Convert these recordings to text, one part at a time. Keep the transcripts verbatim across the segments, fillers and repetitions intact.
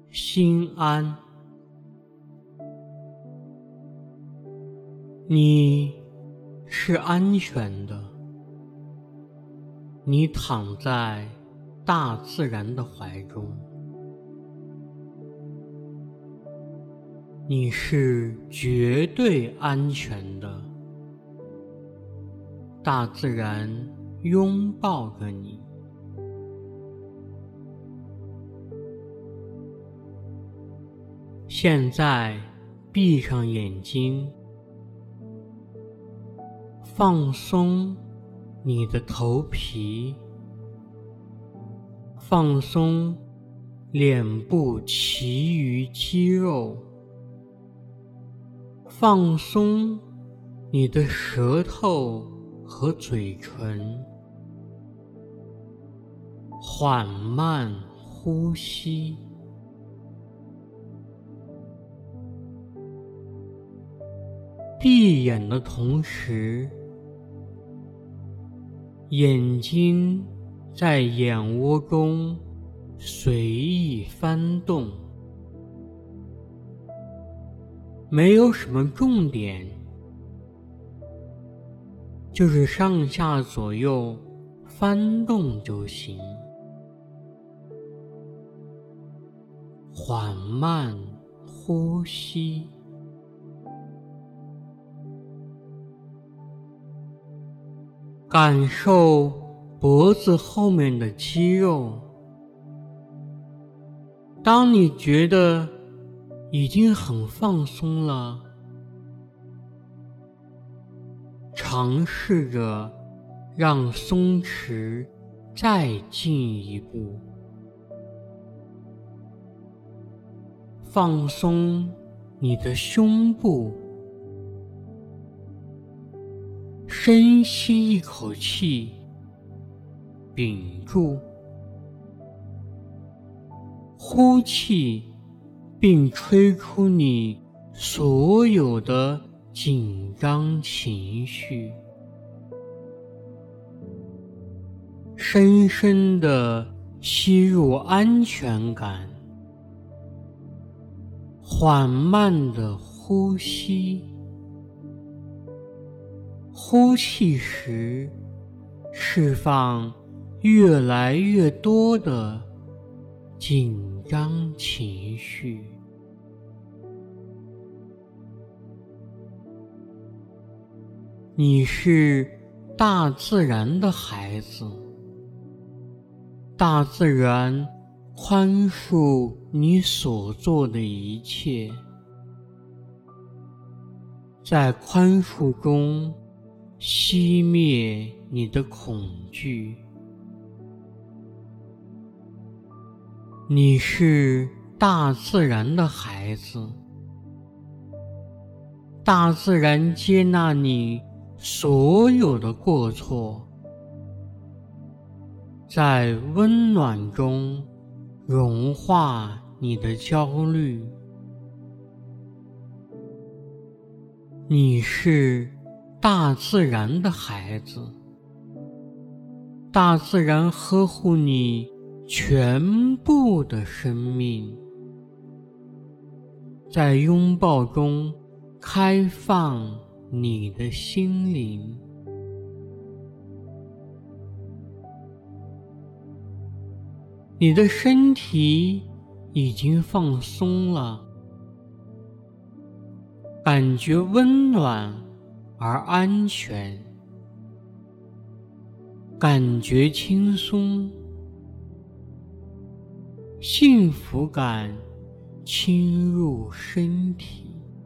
心安。你是安全的，你躺在大自然的怀中，你是绝对安全的，大自然拥抱着你。现在闭上眼睛，放松你的头皮，放松脸部其余肌肉，放松你的舌头和嘴唇，缓慢呼吸。闭眼的同时，眼睛在眼窝中随意翻动，没有什么重点，就是上下左右翻动就行。缓慢呼吸。感受脖子后面的肌肉，当你觉得已经很放松了，尝试着让松弛再进一步，放松你的胸部，深吸一口气，屏住，呼气，并吹出你所有的紧张情绪，深深地吸入安全感，缓慢地呼吸。呼气时，释放越来越多的紧张情绪。你是大自然的孩子，大自然宽恕你所做的一切，在宽恕中熄灭你的恐惧。你是大自然的孩子，大自然接纳你所有的过错，在温暖中融化你的焦虑。你是大自然的孩子，大自然呵护你全部的生命，在拥抱中开放你的心灵。你的身体已经放松了，感觉温暖而安全，感觉轻松，幸福感侵入身体。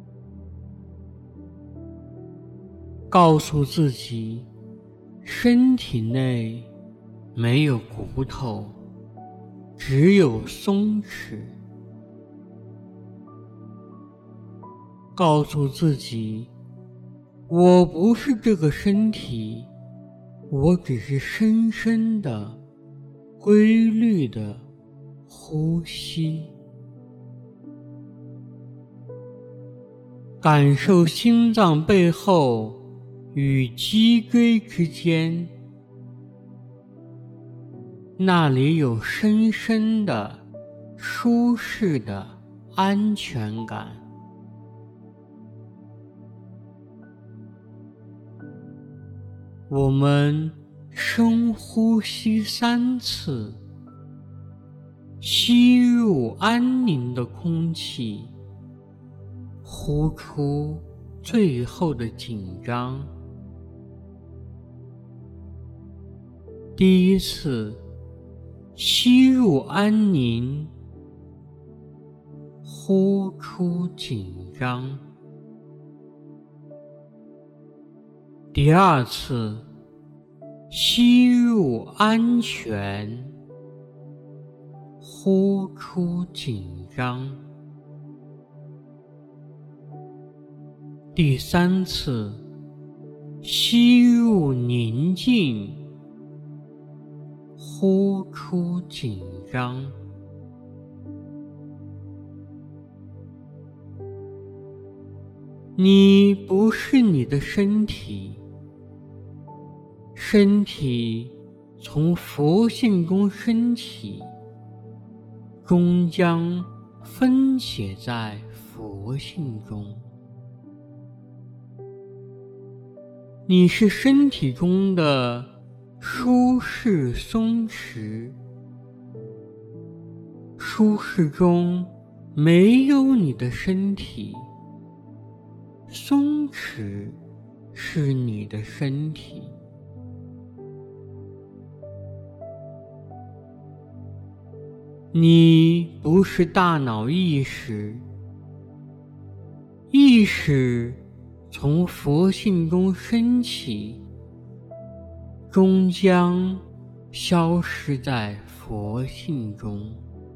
告诉自己，身体内没有骨头，只有松弛。告诉自己，我不是这个身体，我只是深深的、规律的呼吸。感受心脏背后与脊椎之间，那里有深深的舒适的安全感。我们深呼吸三次，吸入安宁的空气，呼出最后的紧张。第一次，吸入安宁，呼出紧张。第二次，吸入安全，呼出紧张。第三次，吸入宁静，呼出紧张。你不是你的身体，身体从佛性中升起，终将分解在佛性中。你是身体中的舒适松弛，舒适中没有你的身体，松弛是你的身体。你不是大脑意识，意识从佛性中升起，终将消失在佛性中。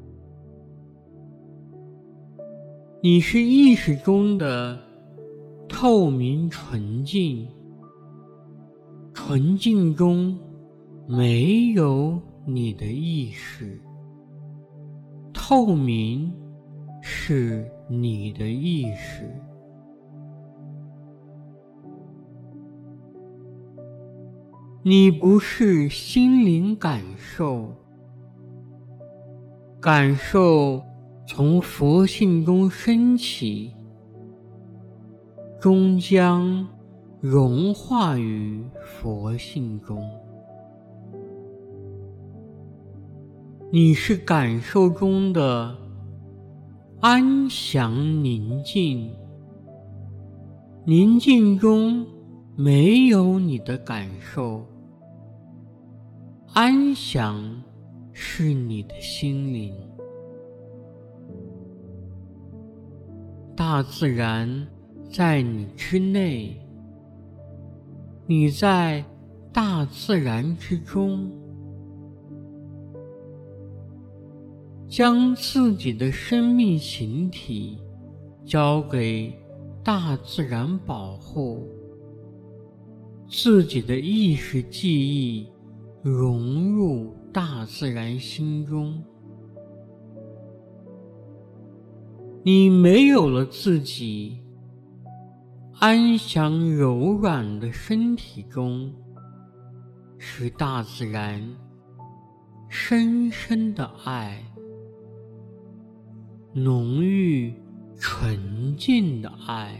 你是意识中的透明纯净，纯净中没有你的意识，透明是你的意识。你不是心灵感受，感受从佛性中升起，终将融化于佛性中。你是感受中的安详宁静，宁静中没有你的感受，安详是你的心灵。大自然在你之内，你在大自然之中，将自己的生命形体交给大自然保护，自己的意识记忆融入大自然心中。你没有了自己，安详柔软的身体中是大自然深深的爱，浓郁纯净的爱。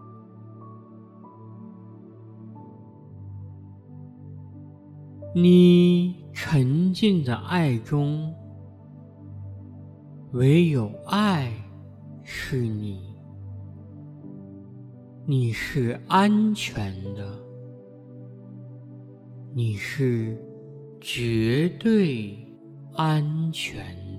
你沉浸在爱中，唯有爱是你，你是安全的，你是绝对安全的。